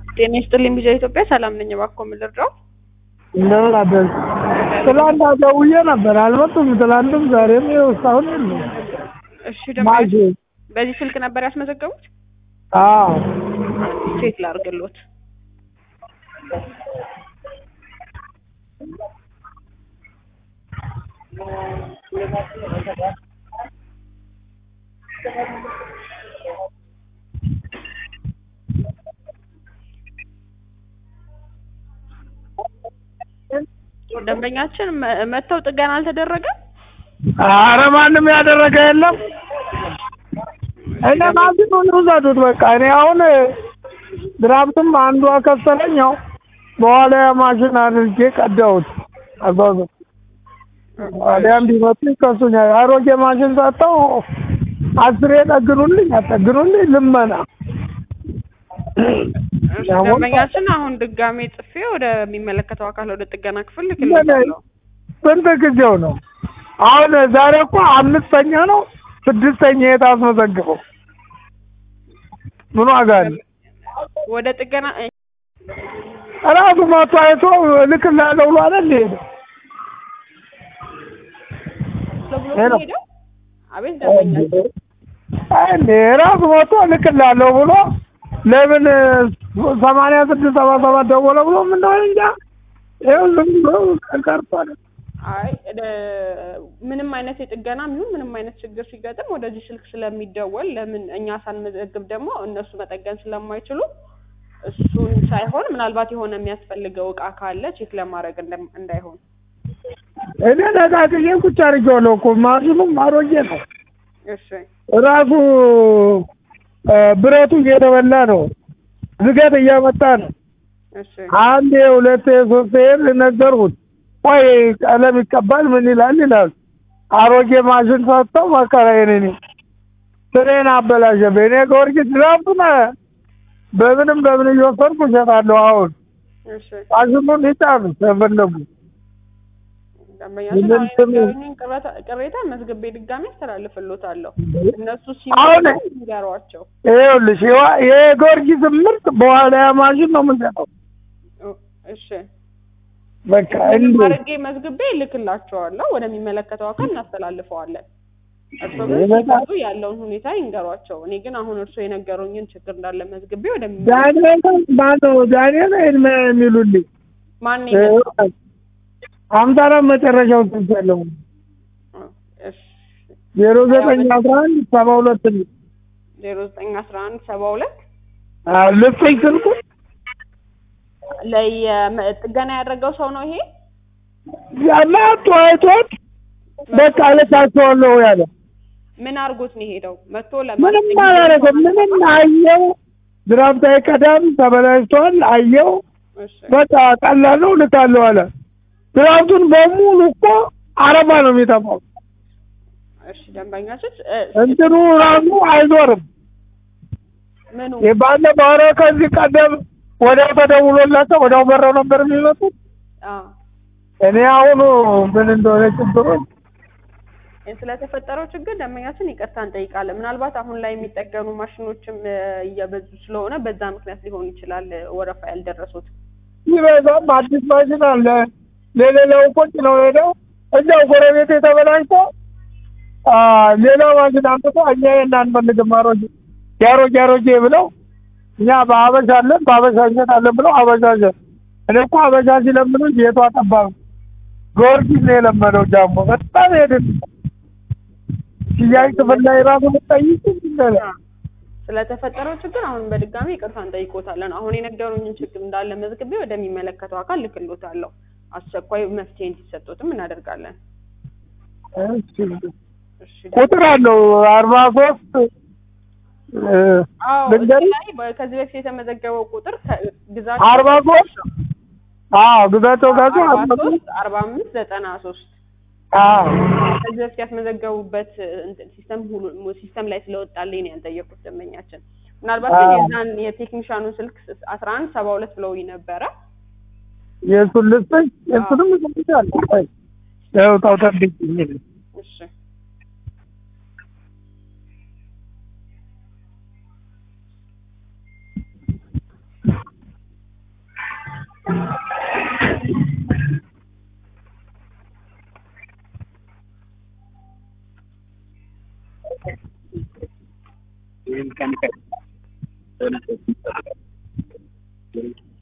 ጤና ይስጥልኝ ቢዛ ኢትዮጵያ ሰላም ነኝ። እባክዎ ምን ልርዳው? እንደምን አደርክ? ትላንት ደውዬ ነበር አልመጡም። ትላንትም ዛሬም ይኸው እስካሁን የሉም። እሺ ደግሞ በዚህ ስልክ ነበር ያስመዘገቡት? አዎ ቼክ ላድርግልዎት። ደንበኛችን መተው ጥገና አልተደረገም? ኧረ ማንም ያደረገ የለም። እኔ ማሽኑን ውሰዱት በቃ። እኔ አሁን ድራፍትም አንዱ አከሰረኛው በኋላ ማሽን አድርጌ ቀዳሁት። አባባ አሊያም ቢመጡ ይከሱኛል። አሮጌ ማሽን ሰጠው 10 ጠግኑልኝ አጠግኑልኝ ልመና። ደንበኛችን አሁን ድጋሜ ጽፌ ወደሚመለከተው አካል ወደ ጥገና ክፍል ልክልዎታለሁ። ስንት ጊዜው ነው? አሁን ዛሬ እኮ 5ኛ ነው 6ኛ የታስመዘግበው። ምን ዋጋ አለ? ወደ ጥገና ራሱ መጥቶ አይቶ ልክልሃለሁ ብሎ አይደል ሄደው? ሄደው አቤት ደንበኛችን እንዴ ራሱ መጥቶ ልክልሃለሁ ብሎ ለምን 86 77 ደወለ ብሎ ምን እንደሆነ እንጃ። ይኸው ዝም ብሎ ቀርቷል። አይ ምንም አይነት የጥገናም ይሁን ምንም አይነት ችግር ሲገጥም ወደዚህ ስልክ ስለሚደወል ለምን እኛ ሳንመዘግብ ደግሞ እነሱ መጠገን ስለማይችሉ እሱን ሳይሆን ምናልባት የሆነ የሚያስፈልገው እቃ ካለ ቼክ ለማድረግ እንዳይሆን እኔ ነቃቅዬ ቁጭ አድርጌዋለሁ እኮ ማሽኑም አሮጌ ነው። እሺ ራሱ ብረቱ እየተበላ ነው። ዝገት እያመጣ ነው። እሺ አንዴ ሁለቴ ሶስቴ ነገርኩት። ቆይ ቀለም ይቀባል ምን ይላል አሮጌ ማሽን ሰጥተው መከራዬን እኔ ስሬን አበላሸብኝ። እኔ ጊዮርጊስ ድራፍቱን በምን እየወሰድኩ እሸጣለሁ። አሁን እሺ ማሽኑን ይጫኑ ተፈለጉ። ደንበኛችን ቅሬታ መዝግቤ ድጋሜ አስተላልፍልዎታለሁ። እነሱ አሁን ሲገሯቸው ይኸውልሽ የጊዮርጊስ ምርት በኋላ ማሽን ነው የምንሰጠው። እሺ በቃ እንዴ አድርጌ መዝግቤ ልክላቸዋለሁ። ወደሚመለከተው አካል እናስተላልፈዋለን። እርስዎ ግን ያለውን ሁኔታ ይንገሯቸው። እኔ ግን አሁን እርስዎ የነገሩኝን ችግር እንዳለ መዝግቤ ዳንኤል የሚሉልኝ ማን ነው? 54 መጨረሻው ትንሳለሁ። እሺ 0911 72 0911 72 ልፍኝ ስልኩ ለጥገና ያደረገው ሰው ነው ይሄ ያማጡ አይቶት በቃ ለታቸዋለሁ ያለ ምን አርጎት ነው ሄደው መጥቶ ምንም አላረገም። ምንም አየው ድራፍት አይቀዳም ተበላሽቷል አየው። በቃ ቀላል ነው ልካለሁ አለ። ድራፍቱን በሙሉ እኮ አረባ ነው የሚተፋው። እሺ ደንበኛችን እንትኑ ራሱ አይዞርም። ምኑ የባለ ባረ ከዚህ ቀደም ወዲያው ተደውሎላቸው ወዲያው በረው ነበር የሚመጡት። እኔ አሁን ምን እንደሆነ ችግሩ ስለተፈጠረው ችግር ደንበኛችን ይቅርታ እንጠይቃለን። ምናልባት አሁን ላይ የሚጠገኑ ማሽኖችም እየበዙ ስለሆነ በዛ ምክንያት ሊሆን ይችላል ወረፋ ያልደረሱት። ይበዛም አዲስ ማሽን አለ ለሌላው ቁጭ ነው ሄደው እዛው ጎረቤት የተበላሽቶ ሌላ ማሽን አምጥቶ እኛ እናንፈልግም አሮጌ ብለው እኛ በአበሻ አለን በአበሻ አለን ብለው አበሻ እኔ እኮ አበሻ ሲለምኑ ቤቷ ጠባብ ጊዮርጊስ ነው የለመነው። ጃምቦ በጣም ሄድን ሲያይ ክፍል ላይ ራሱ ብትጠይቅ ስለተፈጠረው ችግር አሁን በድጋሚ ይቅርታ እንጠይቆታለን። አሁን የነገሩኝን ችግር እንዳለ መዝግቤ ወደሚመለከተው አካል ልክልዎታለሁ። አስቸኳይ መፍትሄ እንዲሰጡትም እናደርጋለን። እሺ ቁጥር አለው 43 ከዚህ በፊት የተመዘገበው ቁጥር ግዛት 43 ግዛቸው ጋር 45 93 ከዚህ በፊት ያስመዘገቡበት ሲስተም ላይ ስለወጣልኝ ነው ያልጠየቁት ደንበኛችን። ምናልባት ግን የዛን የቴክኒሻኑን ስልክ 11 72 ብለውኝ ነበረ። የሱን ልስጥሽ የሱንም ይችላል ያው ታውታብኝ። እሺ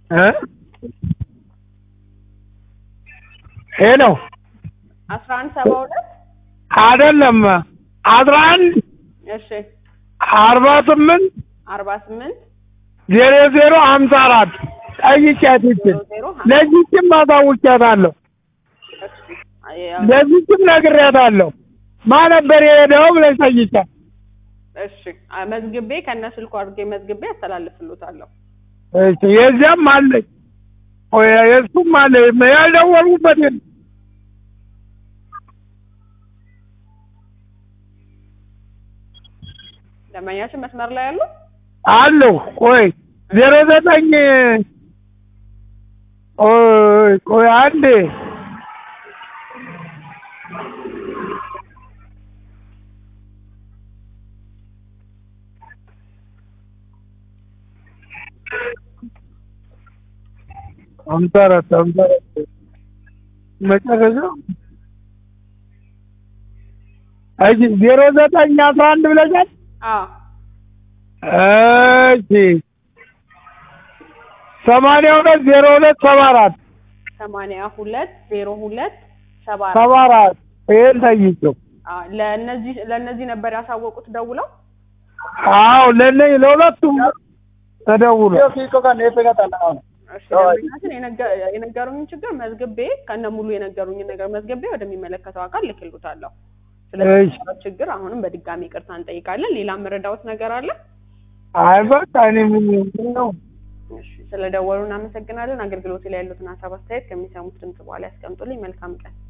ሄሎ 1172 አይደለም 11 እሺ 48 48 0054 ጠይቂያት ይችል ለዚህም ማሳውቂያታለሁ ለዚህም ነግሬያታለሁ ማን ነበር የሄደው ብለሽ ጠይቂያት እሺ መዝግቤ ከነስልኩ አድርጌ መዝግቤ አስተላልፍልዎታለሁ እሺ የዚያም አለኝ ወይ የሱም አለ ያልደወልኩበት ደንበኛችን መስመር ላይ ያሉ አሉ ቆይ 09 ቆይ አንዴ አምጣራት መጨረሻው አይ 0911 ብለሻል እሺ 820274 820274 ይሄን ጠይቂው ለነዚህ ነበር ያሳወቁት ደውለው አዎ ለሁለቱም ተደውሎ እሺ የነገሩኝ ችግር መዝግቤ ከነሙሉ የነገሩኝ ነገር መዝግቤ ወደሚመለከተው አካል ልክልዎታለሁ ስለዚህ ችግር አሁንም በድጋሚ ይቅርታ እንጠይቃለን ሌላ መረዳዎት ነገር አለ አይ በቃ እኔ ምን ነው እሺ ስለደወሉ እናመሰግናለን አገልግሎት ላይ ያሉትን ሀሳብ አስተያየት ከሚሰሙት ድምጽ በኋላ ያስቀምጡልኝ መልካም ቀን